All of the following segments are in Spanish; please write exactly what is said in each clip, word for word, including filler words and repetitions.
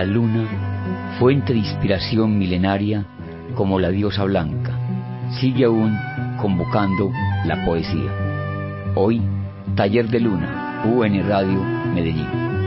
la luna, fuente de inspiración milenaria como la diosa blanca, sigue aún convocando la poesía. Hoy, Taller de Luna, U N Radio, Medellín.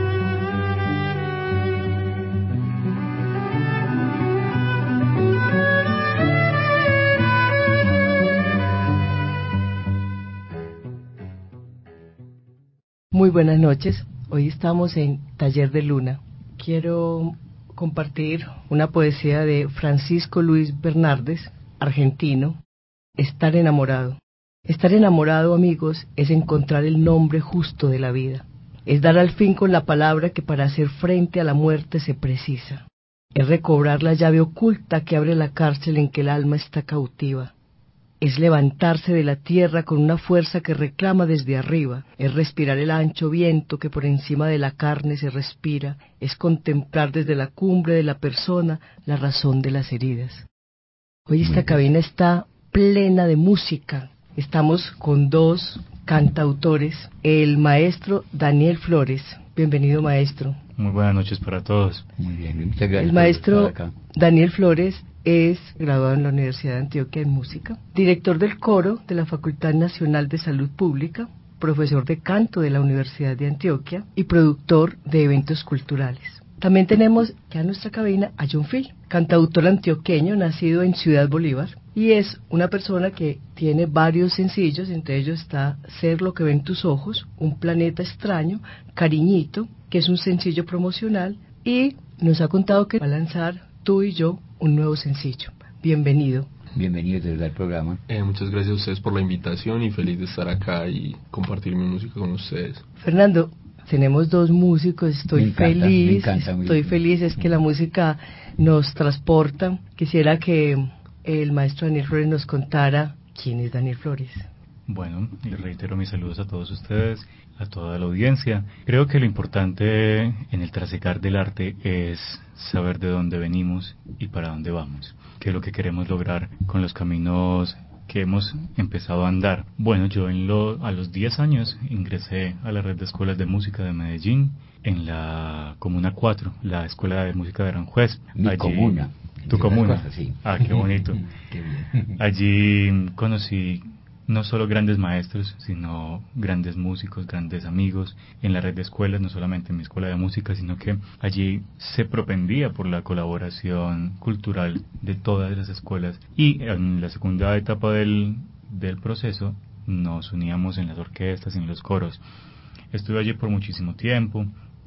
Muy buenas noches, hoy estamos en Taller de Luna. Quiero compartir una poesía de Francisco Luis Bernárdez, argentino, Estar enamorado. Estar enamorado, amigos, es encontrar el nombre justo de la vida. Es dar al fin con la palabra que para hacer frente a la muerte se precisa. Es recobrar la llave oculta que abre la cárcel en que el alma está cautiva. Es levantarse de la tierra con una fuerza que reclama desde arriba, es respirar el ancho viento que por encima de la carne se respira, es contemplar desde la cumbre de la persona la razón de las heridas. Hoy esta cabina está plena de música. Estamos con dos cantautores, el maestro Daniel Flores. Bienvenido, maestro. Muy buenas noches para todos. Muy bien, muchas gracias. El maestro Daniel Flores es graduado en la Universidad de Antioquia en música, director del coro de la Facultad Nacional de Salud Pública, profesor de canto de la Universidad de Antioquia y productor de eventos culturales. También tenemos ya en nuestra cabina a John Phil, cantautor antioqueño nacido en Ciudad Bolívar, y es una persona que tiene varios sencillos, entre ellos está Ser lo que ven tus ojos, Un planeta extraño, Cariñito, que es un sencillo promocional, y nos ha contado que va a lanzar Tú y yo un nuevo sencillo. Bienvenido. Bienvenido desde el programa. Eh, muchas gracias a ustedes por la invitación y feliz de estar acá y compartir mi música con ustedes. Fernando, tenemos dos músicos, estoy me encanta, feliz, me encanta, estoy feliz, es que la música nos transporta. Quisiera que el maestro Daniel Flores nos contara quién es Daniel Flores. Bueno, les reitero mis saludos a todos ustedes, a toda la audiencia. Creo que lo importante en el trasegar del arte es saber de dónde venimos y para dónde vamos, qué es lo que queremos lograr con los caminos que hemos empezado a andar. Bueno, yo en lo, a los diez años ingresé a la red de escuelas de música de Medellín, en la Comuna cuatro, la Escuela de Música de Aranjuez. Mi Allí, comuna. Tu comuna. Cosas, sí. Ah, qué bonito. Qué bien. Allí conocí no solo grandes maestros, sino grandes músicos, grandes amigos en la red de escuelas, no solamente en mi escuela de música, sino que allí se propendía por la colaboración cultural de todas las escuelas. Y en la segunda etapa del, del proceso nos uníamos en las orquestas, en los coros. Estuve allí por muchísimo tiempo.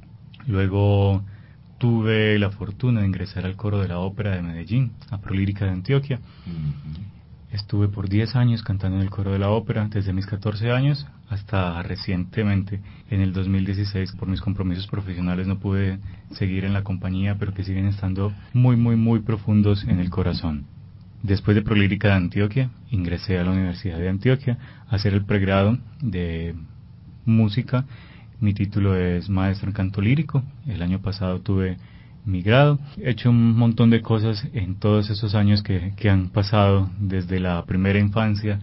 Luego tuve la fortuna de ingresar al coro de la ópera de Medellín, a Prolírica de Antioquia. Uh-huh. Estuve por diez años cantando en el coro de la ópera, desde mis catorce años hasta recientemente, en el dos mil dieciséis, por mis compromisos profesionales no pude seguir en la compañía, pero que siguen estando muy, muy, muy profundos en el corazón. Después de Prolírica de Antioquia, ingresé a la Universidad de Antioquia a hacer el pregrado de música. Mi título es maestro en canto lírico. El año pasado tuve mi grado. He hecho un montón de cosas en todos esos años que, que han pasado, desde la primera infancia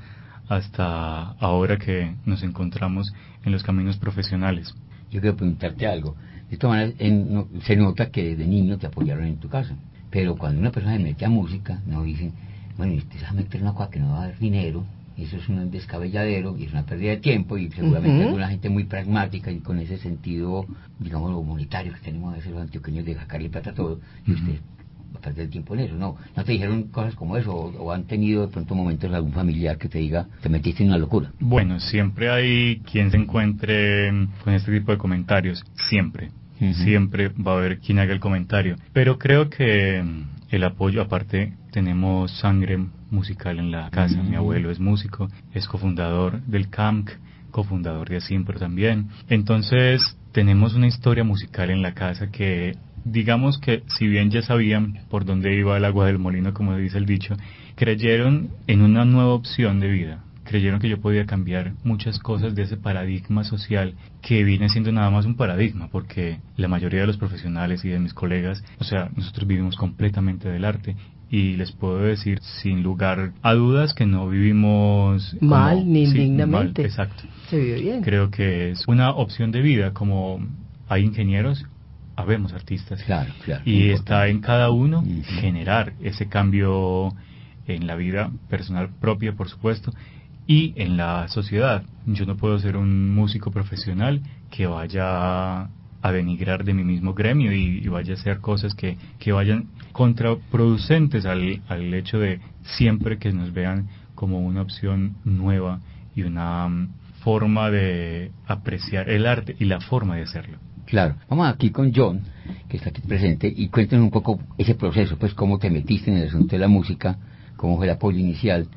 hasta ahora que nos encontramos en los caminos profesionales. Yo quiero preguntarte algo. De todas maneras, en, no, se nota que desde niño te apoyaron en tu casa, pero cuando una persona se mete a música, no dicen, bueno, y usted se va a meter una cosa que no va a dar dinero, y eso es un descabelladero y es una pérdida de tiempo, y seguramente uh-huh. alguna gente muy pragmática y con ese sentido, digamos, lo monetario que tenemos a veces los antioqueños de sacarle plata a todo, y uh-huh. usted va a perder el tiempo en eso. No, no te dijeron cosas como eso, o, o han tenido de pronto momentos algún familiar que te diga, te metiste en una locura. Bueno, siempre hay quien se encuentre con este tipo de comentarios, siempre. Uh-huh. Siempre va a haber quien haga el comentario, pero creo que el apoyo, aparte tenemos sangre musical en la casa. Uh-huh. Mi abuelo es músico, es cofundador del C A M C, cofundador de ASIMPRO también. Entonces tenemos una historia musical en la casa que, digamos que si bien ya sabían por dónde iba el agua del molino, como dice el dicho, creyeron en una nueva opción de vida. Creyeron que yo podía cambiar muchas cosas de ese paradigma social que viene siendo nada más un paradigma, porque la mayoría de los profesionales y de mis colegas, o sea, nosotros vivimos completamente del arte, y les puedo decir sin lugar a dudas que no vivimos mal como, ni sí, indignamente. Mal, exacto. Se vive bien. Creo que es una opción de vida, como hay ingenieros habemos artistas. Claro, claro. Y está en cada uno uh-huh. generar ese cambio en la vida personal propia, por supuesto, y en la sociedad. Yo no puedo ser un músico profesional que vaya a denigrar de mi mismo gremio y, y vaya a hacer cosas que, que vayan contraproducentes al, al hecho de siempre que nos vean como una opción nueva y una um, forma de apreciar el arte y la forma de hacerlo. Claro. Vamos aquí con John, que está aquí presente, y cuéntanos un poco ese proceso, pues cómo te metiste en el asunto de la música, cómo fue el apoyo inicial,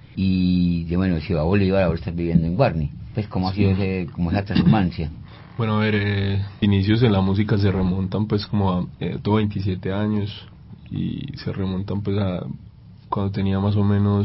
y de bueno, si va a Bolívar, ahora estás viviendo en Guarne, pues cómo ha sido ese, cómo esa transhumancia. Bueno, a ver, eh, inicios en la música se remontan pues como a, eh, tengo veintisiete años, y se remontan pues a cuando tenía más o menos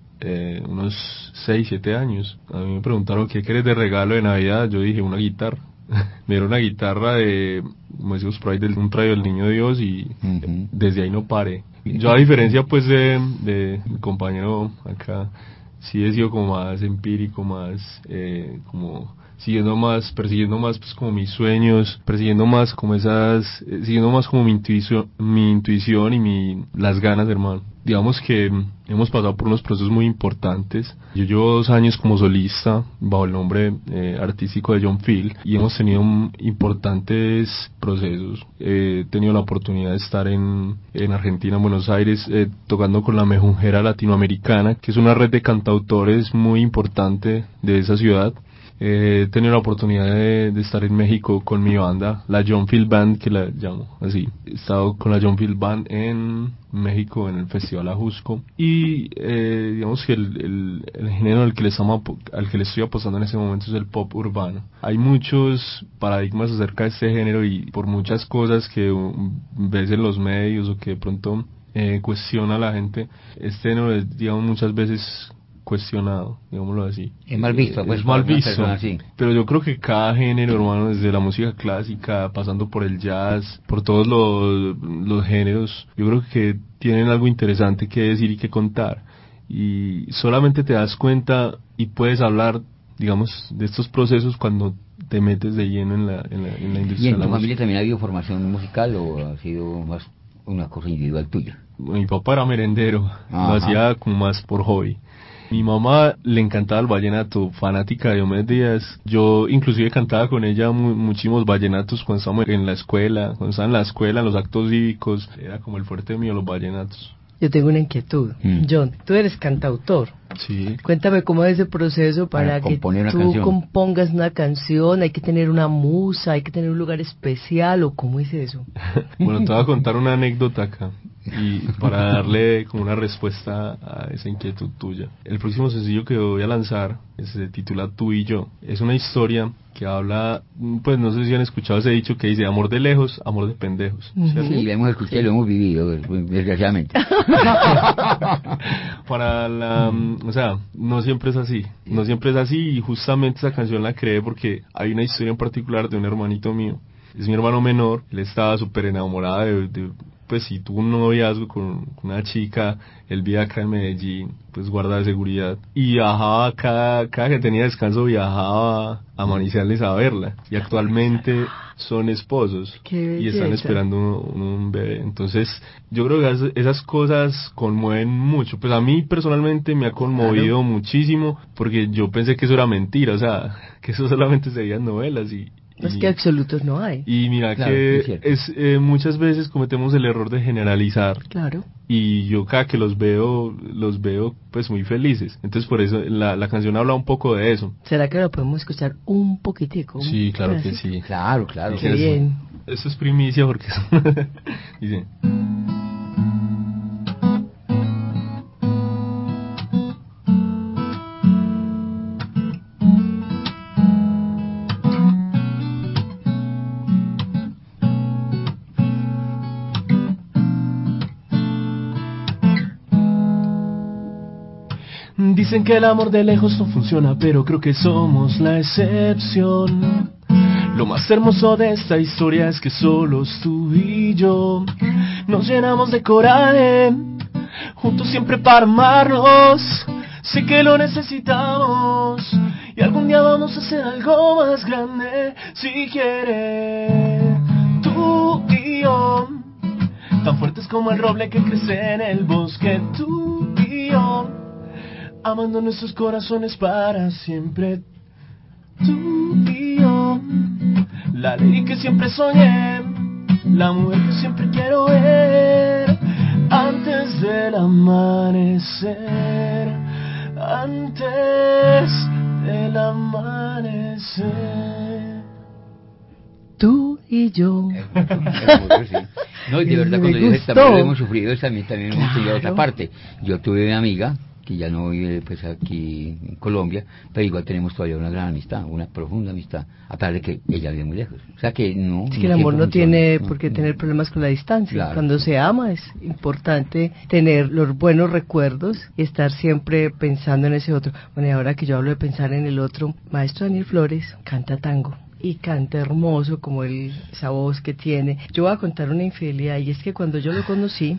eh, unos seis, siete años. A mí me preguntaron qué querés de regalo de Navidad, yo dije una guitarra. Me dieron una guitarra de, como decimos por ahí, de un rayo del Niño Dios, y uh-huh. desde ahí no paré. Yo, a diferencia pues de, de mi compañero acá, sí he sido como más empírico, más eh, como siguiendo más, persiguiendo más pues como mis sueños, persiguiendo más como esas, eh, siguiendo más como mi intuición, mi intuición y mi, las ganas, hermano. Digamos que hemos pasado por unos procesos muy importantes. Yo llevo dos años como solista bajo el nombre eh, artístico de John Field, y hemos tenido importantes procesos. Eh, he tenido la oportunidad de estar en, en Argentina, en Buenos Aires, eh, tocando con la Mejunjera Latinoamericana, que es una red de cantautores muy importante de esa ciudad. Eh, he tenido la oportunidad de, de estar en México con mi banda, la John Field Band, que la llamo así. He estado con la John Field Band en México, en el Festival Ajusco, y eh, digamos que el, el, el género al que, le estamos, al que le estoy apostando en ese momento es el pop urbano. Hay muchos paradigmas acerca de este género, y por muchas cosas que um, ves en los medios o que de pronto eh, cuestiona a la gente, este género es, digamos, muchas veces cuestionado, digámoslo así. Es mal visto, pues, es mal visto, así. Pero yo creo que cada género, hermano, desde la música clásica, pasando por el jazz, por todos los, los géneros, yo creo que tienen algo interesante que decir y que contar. Y solamente te das cuenta y puedes hablar, digamos, de estos procesos cuando te metes de lleno en la, en la, en la industria. ¿Y en de la tu música. familia también ha habido formación musical o ha sido más una cosa individual tuya? Mi papá era merendero, Ajá. Lo hacía como más por hobby. Mi mamá le encantaba el vallenato, fanática de Diomedes Díaz. Yo inclusive cantaba con ella mu- muchísimos vallenatos cuando estábamos en la escuela, cuando estaba en la escuela, en los actos cívicos. Era como el fuerte mío, los vallenatos. Yo tengo una inquietud. Mm. John, tú eres cantautor. Sí. Cuéntame cómo es ese proceso para, para que tú canción. compongas una canción. ¿Hay que tener una musa? ¿Hay que tener un lugar especial? ¿O cómo es eso? Bueno, te voy a contar una anécdota acá, y para darle como una respuesta a esa inquietud tuya. El próximo sencillo que voy a lanzar se titula Tú y Yo. Es una historia que habla, pues no sé si han escuchado ese dicho que dice amor de lejos, amor de pendejos. ¿Sí? Sí, lo hemos escuchado y lo hemos vivido, desgraciadamente. Para la, o sea, no siempre es así, no siempre es así, y justamente esa canción la creé porque hay una historia en particular de un hermanito mío. Es mi hermano menor, él estaba súper enamorado de, de, pues si tuvo un noviazgo con, con una chica, él vive acá en Medellín, pues guarda de seguridad, y viajaba cada, cada que tenía descanso viajaba a Manizales a verla, y actualmente son esposos y están esperando un, un bebé. Entonces yo creo que esas, esas cosas conmueven mucho. Pues a mí personalmente me ha conmovido claro. muchísimo, porque yo pensé que eso era mentira, o sea, que eso solamente se veía en novelas, y es que absolutos no hay. Y mira claro, que es, es eh, muchas veces cometemos el error de generalizar. Claro. Y yo cada que los veo, los veo pues muy felices. Entonces por eso la, la canción habla un poco de eso. ¿Será que lo podemos escuchar un poquitico? Un sí, claro pedacito? que sí. Claro, claro. Qué bien. Eso, eso es primicia porque dice... Dicen que el amor de lejos no funciona, pero creo que somos la excepción. Lo más hermoso de esta historia es que solos tú y yo nos llenamos de coraje, juntos siempre para amarnos. Sé que lo necesitamos y algún día vamos a hacer algo más grande si quieres. Tú y tan fuertes como el roble que crece en el bosque. Tú y yo, amando nuestros corazones para siempre. Tú y yo, la lady que siempre soñé, la mujer que siempre quiero ver. Antes del amanecer, antes del amanecer. Tú y yo. Hermoso, sí. No, y de verdad, Me cuando yo gustó. también lo hemos sufrido, también, también hemos tenido Claro. otra parte. Yo tuve una amiga que ya no vive pues aquí en Colombia, pero igual tenemos todavía una gran amistad, una profunda amistad, a pesar de que ella vive muy lejos. O sea que no. Es que no el amor siempre no funciona. tiene No, por qué no. tener problemas con la distancia. Claro, Cuando sí. se ama es importante tener los buenos recuerdos y estar siempre pensando en ese otro. Bueno, y ahora que yo hablo de pensar en el otro, maestro Daniel Flores canta tango. Y canta hermoso como él, esa voz que tiene. Yo voy a contar una infidelidad, y es que cuando yo lo conocí,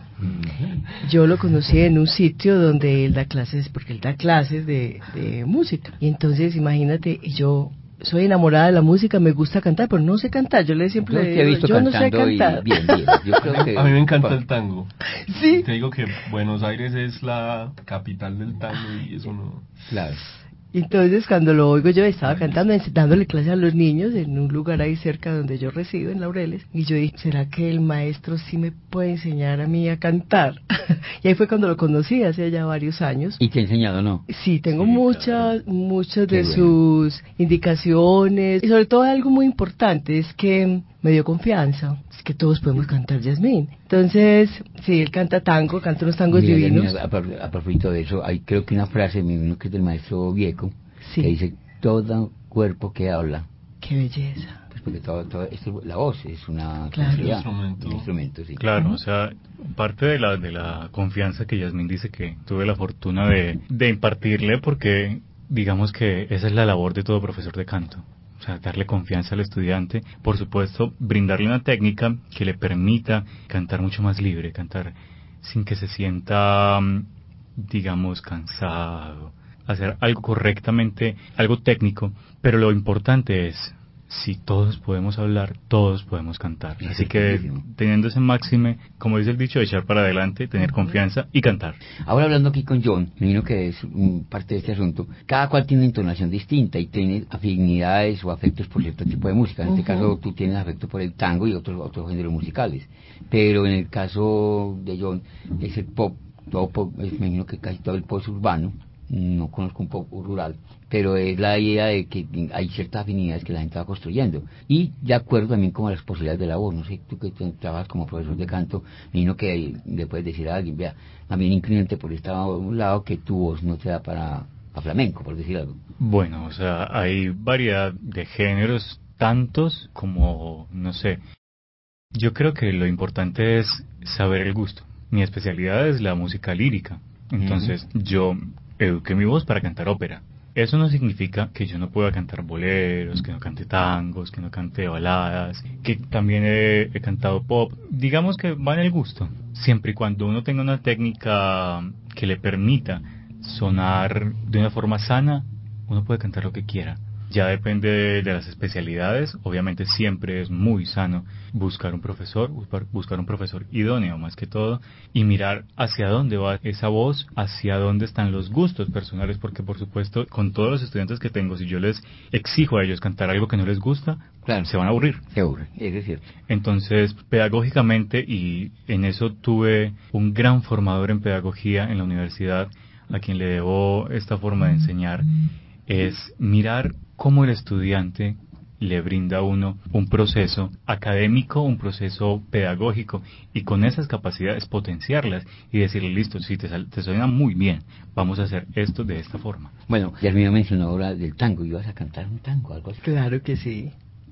yo lo conocí en un sitio donde él da clases, porque él da clases de, de música. Y entonces, imagínate, yo soy enamorada de la música, me gusta cantar, pero no sé cantar. Yo le siempre Yo le te he digo, visto yo no sé cantando y cantar. bien, bien. Yo creo que, A mí me encanta el tango. Sí. Te digo que Buenos Aires es la capital del tango y eso no... Claro. Entonces, cuando lo oigo, yo estaba cantando, dándole clases a los niños en un lugar ahí cerca donde yo resido, en Laureles, y yo dije, ¿será que el maestro sí me puede enseñar a mí a cantar? Y ahí fue cuando lo conocí, hace ya varios años. ¿Y te he enseñado, no? Sí, tengo Sí, muchas, claro. muchas Qué de bueno. sus indicaciones, y sobre todo algo muy importante, es que me dio confianza, es que todos podemos cantar Yasmín. Entonces, sí, él canta tango, canta unos tangos Mira, divinos. Mira, a, pro- a propósito de eso, hay creo que una frase, me imagino que es del maestro Vieco, Sí. que dice, todo cuerpo que habla, Qué belleza. pues porque todo, todo esto, la voz es una Claro. capacidad, Instrumento. un instrumento, sí. Claro, Ujú. o sea, parte de la, de la confianza que Yasmín dice que tuve la fortuna de, de impartirle, porque digamos que esa es la labor de todo profesor de canto. O sea, darle confianza al estudiante, por supuesto, brindarle una técnica que le permita cantar mucho más libre, cantar sin que se sienta, mm, digamos, cansado, hacer algo correctamente, algo técnico, pero lo importante es, si todos podemos hablar, todos podemos cantar. Eso Así es que bellísimo. teniendo ese máxime, como dice el dicho, echar para adelante, tener confianza y cantar. Ahora hablando aquí con John, me imagino que es mm, parte de este asunto, cada cual tiene una entonación distinta y tiene afinidades o afectos por cierto tipo de música. En este Ujú. caso tú tienes afecto por el tango y otros otros géneros musicales, pero en el caso de John es el pop, todo pop, es- me imagino que casi todo el pop es urbano, no conozco un pop rural, pero es la idea de que hay ciertas afinidades que la gente va construyendo y de acuerdo también como a las posibilidades de la voz. No sé, tú que te- trabajas como profesor de canto, me imagino que le puedes decir a alguien, vea, también inclínate por este lado que tu voz no te da para, para flamenco, por decir algo. Bueno, o sea, hay variedad de géneros, tantos como, no sé, yo creo que lo importante es saber el gusto. Mi especialidad es la música lírica. Entonces, yo eduqué mi voz para cantar ópera. Eso no significa que yo no pueda cantar boleros, que no cante tangos, que no cante baladas, que también he, he cantado pop. Digamos que va en el gusto. Siempre y cuando uno tenga una técnica que le permita sonar de una forma sana, uno puede cantar lo que quiera. Ya depende de, de las especialidades. Obviamente siempre es muy sano buscar un profesor, buscar, buscar un profesor idóneo más que todo, y mirar hacia dónde va esa voz, hacia dónde están los gustos personales, porque por supuesto con todos los estudiantes que tengo, si yo les exijo a ellos cantar algo que no les gusta, Claro. se van a aburrir. Se aburre, eso es cierto. Entonces, pedagógicamente, y en eso tuve un gran formador en pedagogía en la universidad, a quien le debo esta forma de enseñar, es mirar cómo el estudiante le brinda a uno un proceso académico, un proceso pedagógico, y con esas capacidades potenciarlas y decirle, listo, si te, sal- te suena muy bien, vamos a hacer esto de esta forma. Bueno, ya me mencionó ahora del tango, ibas a cantar un tango, algo así. Claro que sí.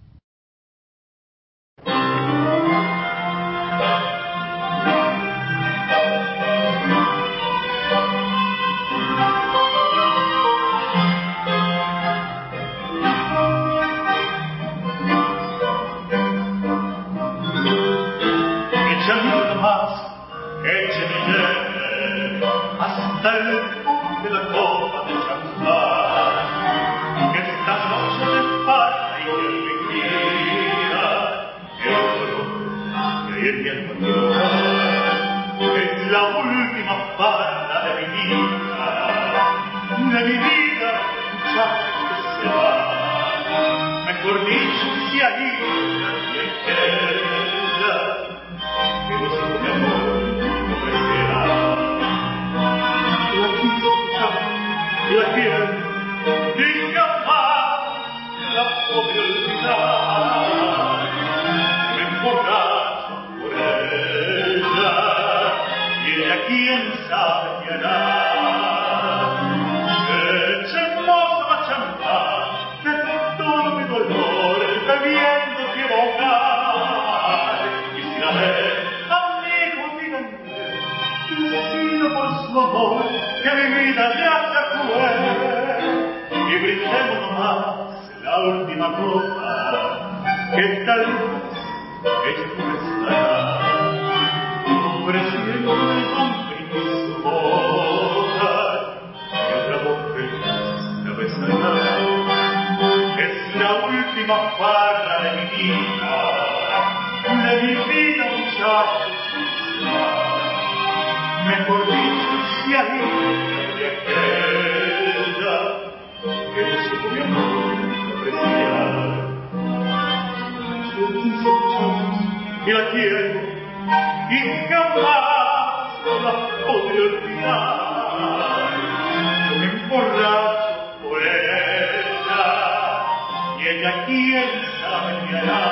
Echando más, écheme nieve hasta el de la copa de champán. Que esta noche de farra y de alegría, que otro que hoy en día continúa. mejor dicho, si allí nadie queda, que no se mi amor no crecerá. La quise y la quiero, y jamás la podré olvidar. Me emborracho por ella, y ella quién sabe qué hará. Echemos a champán, que todo mi dolor bebiendo quiero ahogar. Y si la ve, amigo, díganme, decido por su amor, que mi vida ya se fue. Y brindemos nomás la última copa, que tal vez ella no estará. Ofreciendo con su boca, y otra mujer la besará. Es la última farra de mi vida, de mi vida, muchachos, mejor dicho, si ahí nadie queda, que no se mi amor apreciar. Yo quise muchachos y la quiero, y jamás la podré olvidar. Yo me emborracho por ella, y ella quién sabe qué hará.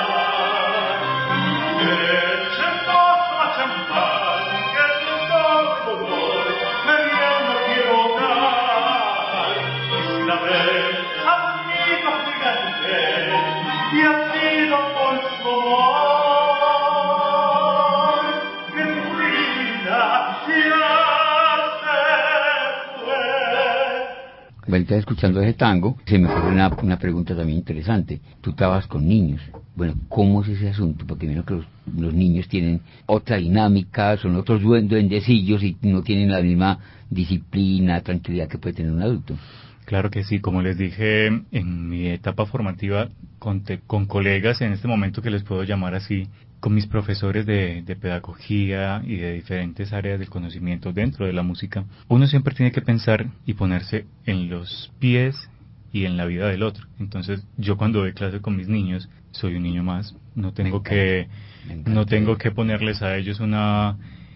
Echemos a champán, que todo dolor bebiendo quiero ahogar. Y si la ven, amigo, díganme, y ha sido por su amor que mi vida ya se fue. Bueno, estás escuchando ese tango, se me ocurre una, una pregunta también interesante. Tú trabajas con niños. Bueno, ¿cómo es ese asunto? Porque menos que los, los niños tienen otra dinámica, son otros duen- duendecillos y no tienen la misma disciplina, tranquilidad que puede tener un adulto. Claro que sí, como les dije en mi etapa formativa, con, te, con colegas en este momento que les puedo llamar así, con mis profesores de, de pedagogía y de diferentes áreas del conocimiento dentro de la música, uno siempre tiene que pensar y ponerse en los pies y en la vida del otro. Entonces, yo cuando doy clase con mis niños, soy un niño más, no tengo que no tengo que ponerles a ellos una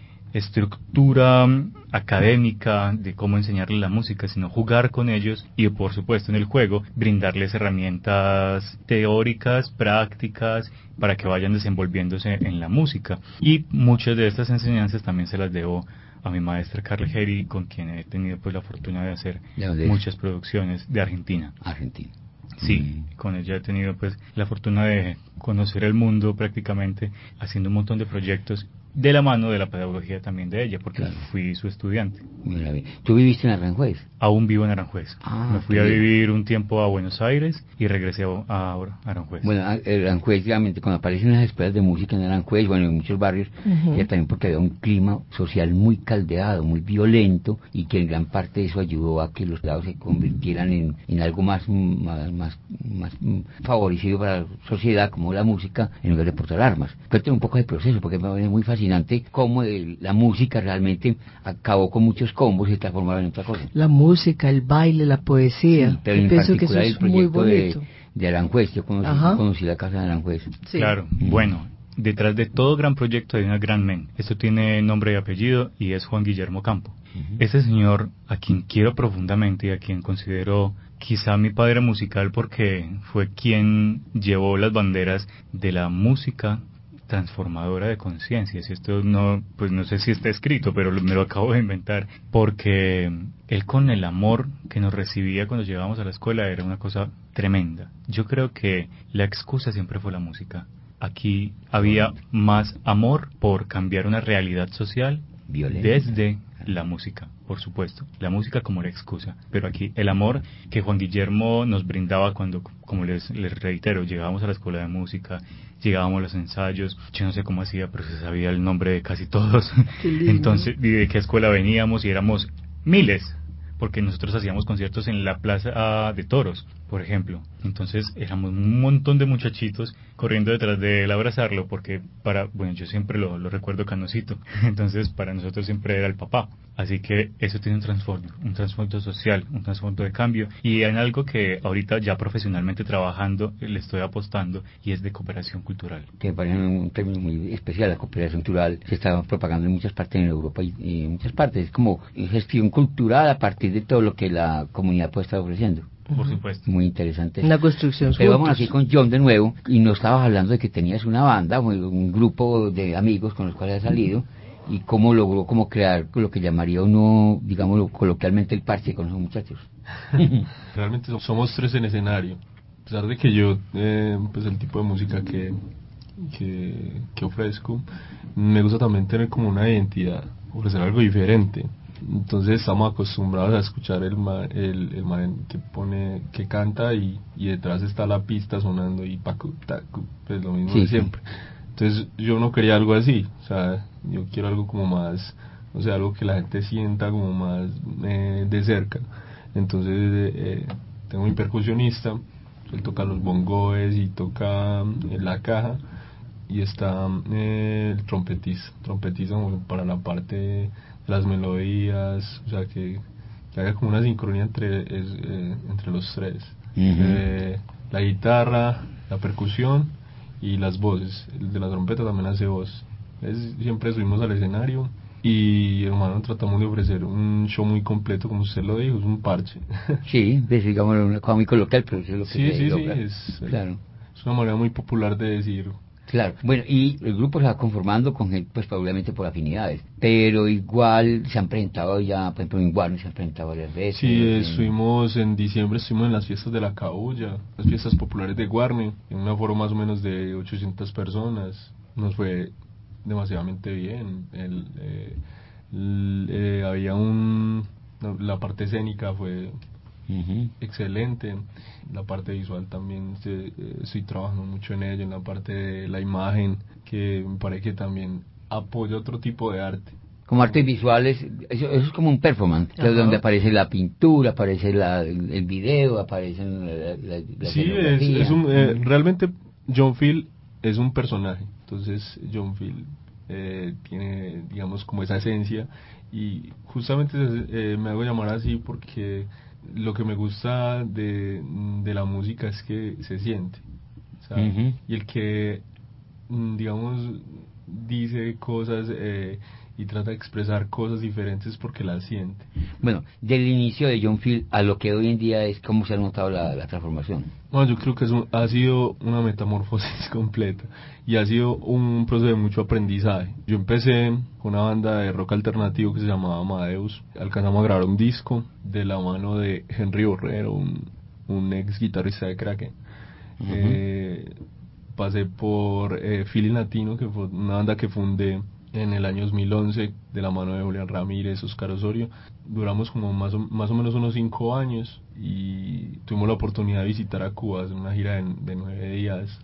estructura académica de cómo enseñarles la música, sino jugar con ellos y, por supuesto, en el juego brindarles herramientas teóricas, prácticas, para que vayan desenvolviéndose en la música. Y muchas de estas enseñanzas también se las debo a mi maestra Carla Geri, con quien he tenido pues la fortuna de hacer ¿De muchas producciones de Argentina. Argentina. Sí, Mm. con ella he tenido pues la fortuna de conocer el mundo prácticamente, haciendo un montón de proyectos de la mano de la pedagogía también de ella, porque Claro. fui su estudiante. Mira, bien. ¿Tú viviste en Aranjuez? Aún vivo en Aranjuez. Ah, Me fui qué a bien. vivir un tiempo a Buenos Aires y regresé a, a Aranjuez. Bueno, a- Aranjuez, realmente, cuando aparecen las escuelas de música en Aranjuez, bueno, en muchos barrios, Ujú. ya también porque había un clima social muy caldeado, muy violento, y que en gran parte eso ayudó a que los lados se convirtieran en, en algo más, más, más, más mm, favorecido para la sociedad, como la música, en lugar de portar armas. Cuéntame un poco del proceso, porque me parece muy fascinante cómo el- la música realmente acabó con muchos combos y se transformaba en otra cosa. La música, el baile, la poesía. Sí, pero Yo en pienso que eso particular el es muy proyecto de, bonito. de Aranjuez, yo conocí, Ajá. yo conocí la casa de Aranjuez. Sí. Claro, bueno, detrás de todo gran proyecto hay una gran men. Esto tiene nombre y apellido y es Juan Guillermo Campo. Ujú. Ese señor, a quien quiero profundamente y a quien considero quizá mi padre musical, porque fue quien llevó las banderas de la música transformadora de conciencias. Y esto no, pues no sé si está escrito, pero lo- me lo acabo de inventar, porque él, con el amor que nos recibía cuando llegábamos a la escuela, era una cosa tremenda. Yo creo que la excusa siempre fue la música. Aquí había más amor por cambiar una realidad social Violenta. desde la música, por supuesto, la música como la excusa, pero aquí el amor que Juan Guillermo nos brindaba cuando, como les, les reitero, llegábamos a la escuela de música, llegábamos a los ensayos, yo no sé cómo hacía, pero se sabía el nombre de casi todos. Qué lindo. Entonces, y de qué escuela veníamos, y éramos miles, porque nosotros hacíamos conciertos en la plaza de toros, por ejemplo. Entonces éramos un montón de muchachitos corriendo detrás de él a abrazarlo, porque para, bueno, yo siempre lo, lo recuerdo canosito, entonces para nosotros siempre era el papá. Así que eso tiene un trasfondo, un trasfondo social, un trasfondo de cambio, y en algo que ahorita ya profesionalmente trabajando le estoy apostando, y es de cooperación cultural. Que me parece un término muy especial. La cooperación cultural se está propagando en muchas partes en Europa y, y en muchas partes. Es como gestión cultural a partir de todo lo que la comunidad puede estar ofreciendo. Por supuesto. Muy interesante. Una construcción. Pero vamos aquí con John de nuevo, y nos estabas hablando de que tenías una banda, un grupo de amigos con los cuales has salido, y cómo logró como crear lo que llamaría uno, digámoslo coloquialmente, el parche con esos muchachos. Realmente somos tres en escenario. A pesar de que yo, eh, pues el tipo de música que, que, que ofrezco, me gusta también tener como una identidad, ofrecer algo diferente. Entonces estamos acostumbrados a escuchar el man, el, el man que pone, que canta y, y detrás está la pista sonando y pacu, tacu, pues lo mismo sí, de siempre. Entonces yo no quería algo así, o sea, yo quiero algo como más, o sea, algo que la gente sienta como más eh, de cerca. Entonces eh, tengo mi percusionista, él toca los bongoes y toca eh, la caja, y está eh, el trompetista, trompetista para la parte de las melodías, o sea, que, que haya como una sincronía entre, es, eh, entre los tres. Uh-huh. eh, la guitarra, la percusión y las voces. El de la trompeta también hace voz. Es, siempre subimos al escenario y, hermano, tratamos de ofrecer un show muy completo, como usted lo dijo, es un parche. Sí, digamos una cosa muy coloquial, pero eso es lo que sí, se sí, logra. sí, es, claro. es una manera muy popular de decir. Claro, bueno, y el grupo se va conformando con gente, pues probablemente por afinidades, pero igual se han presentado ya, por ejemplo en Guarne se han presentado varias veces. Sí, en... estuvimos en diciembre, estuvimos en las fiestas de la Cabulla, las fiestas populares de Guarne, en un aforo más o menos de ochocientas personas, nos fue demasiadamente bien, el, eh, el, eh, había un, la parte escénica fue uh-huh. excelente, la parte visual también se, eh, estoy trabajando mucho en ello, en la parte de la imagen, que me parece que también apoya otro tipo de arte. Como artes visuales, eso, eso es como un performance, que es donde aparece la pintura, aparece la, el, el video, aparece la, la, la sí, es, es un, eh, realmente John Field es un personaje, entonces John Field eh, tiene, digamos, como esa esencia, y justamente eh, me hago llamar así porque lo que me gusta de, de la música es que se siente, ¿sabes? Uh-huh. Y el que, digamos, dice cosas eh, y trata de expresar cosas diferentes porque las siente. Bueno, del inicio de John Field a lo que hoy en día es, ¿cómo se ha notado la, la transformación? Bueno, yo creo que es un, ha sido una metamorfosis completa y ha sido un proceso de mucho aprendizaje. Yo empecé con una banda de rock alternativo que se llamaba Amadeus, alcanzamos a grabar un disco de la mano de Henry Borrero, un, un ex guitarrista de Kraken. Uh-huh. eh, pasé por eh, Feeling Latino, que fue una banda que fundé en el año dos mil once de la mano de Julián Ramírez, Oscar Osorio. Duramos como más o, más o menos unos cinco años y tuvimos la oportunidad de visitar a Cuba, hacer una gira de, de nueve días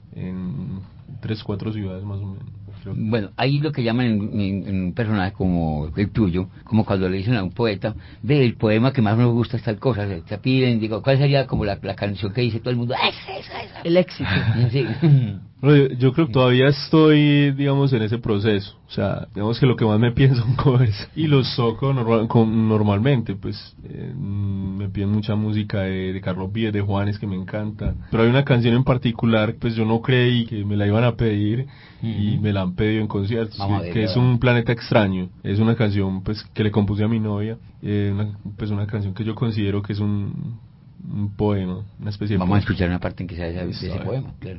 en tres, cuatro ciudades más o menos. Creo. Bueno, ahí lo que llaman en, en, en un personaje como el tuyo, como cuando le dicen a un poeta, ve, el poema que más nos gusta es tal cosa, te piden, digo, ¿cuál sería como la, la canción que dice todo el mundo? ¡Esa, esa, esa! El éxito. Sí. Bueno, yo, yo creo que todavía estoy, digamos, en ese proceso. O sea, digamos que lo que más me piden son covers y los toco normal, con, normalmente, pues eh, me piden mucha música de, de Carlos Vives, de Juanes, que me encanta. Pero hay una canción en particular, pues yo no creí que me la iban a pedir uh-huh. y me la han pedido en conciertos, que, ver, que es Un Planeta Extraño. Es una canción, pues, que le compuse a mi novia, eh, una, pues una canción que yo considero que es un, un poema, una especie de Vamos poema. a escuchar una parte en que sea de ese, de ese poema, claro.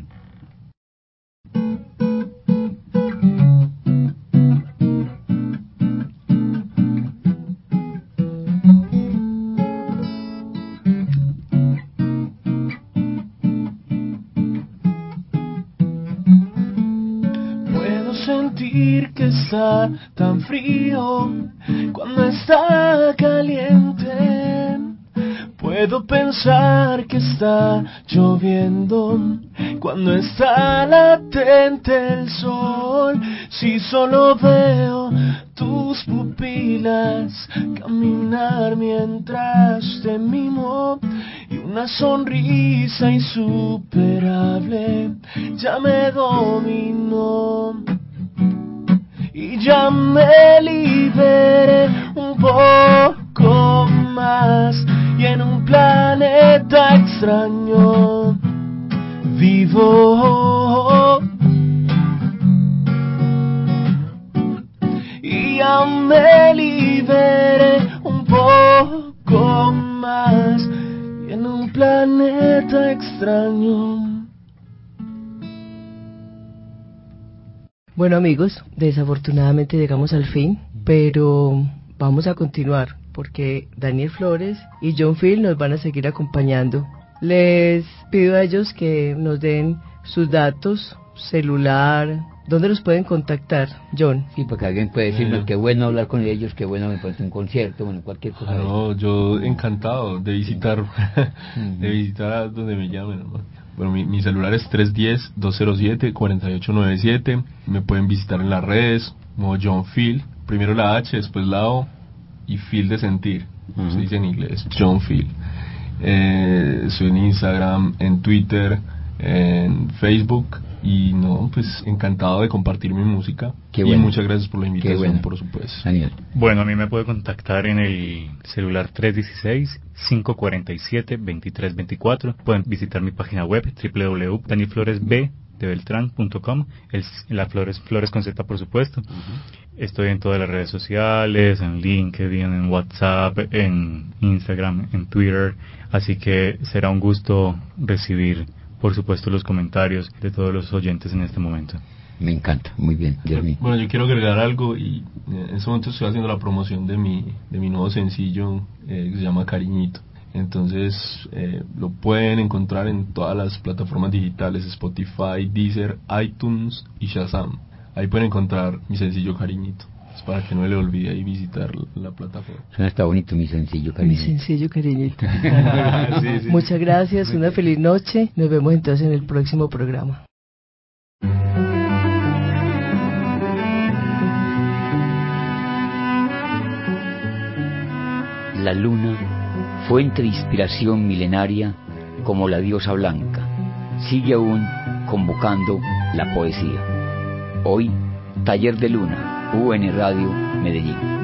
Sentir que está tan frío cuando está caliente. Puedo pensar que está lloviendo cuando está latente el sol. Si solo veo tus pupilas caminar mientras te mimo, y una sonrisa insuperable ya me dominó. Y ya me liberé un poco más, y en un planeta extraño vivo. Y ya me liberé un poco más, y en un planeta extraño. Bueno, amigos, desafortunadamente llegamos al fin, pero vamos a continuar porque Daniel Flores y John Field nos van a seguir acompañando. Les pido a ellos que nos den sus datos, celular, ¿dónde los pueden contactar, John? Sí, porque alguien puede decirme Eh, qué bueno hablar con ellos, qué bueno me parece un concierto, bueno, cualquier cosa. Ah, de no, eso. yo encantado de visitar, de visitar a donde me llamen, hermano. Bueno, mi, mi celular es tres uno cero, dos cero siete, cuatro ocho nueve siete. Me pueden visitar en las redes como John Field, primero la H, después la O y Field de sentir, uh-huh. Se dice en inglés, John Field. Eh, soy en Instagram, en Twitter, en Facebook, y no, pues encantado de compartir mi música. Qué y bueno. Muchas gracias por la invitación, bueno. por supuesto. Daniel. Bueno, a mí me puede contactar en el celular tres uno seis, cinco cuatro siete, dos tres dos cuatro. Pueden visitar mi página web doble u doble u doble u punto daniel flores b de beltrán punto com. El, la Flores, Flores con Z, por supuesto. Uh-huh. Estoy en todas las redes sociales, en LinkedIn, en WhatsApp, en Instagram, en Twitter. Así que será un gusto recibir, por supuesto, los comentarios de todos los oyentes en este momento. Me encanta, muy bien, Jeremy. Bueno, yo quiero agregar algo, y en este momento estoy haciendo la promoción de mi de mi nuevo sencillo eh, que se llama Cariñito. Entonces eh, lo pueden encontrar en todas las plataformas digitales: Spotify, Deezer, iTunes y Shazam. Ahí pueden encontrar mi sencillo Cariñito. Es para que no le olvide ahí visitar la, la plataforma. Suena está bonito, mi sencillo Cariñito. Mi sencillo Cariñito. Sí, sí. Muchas gracias, una feliz noche. Nos vemos entonces en el próximo programa. La luna, fuente de inspiración milenaria como la diosa blanca, sigue aún convocando la poesía. Hoy, Taller de Luna, U N Radio, Medellín.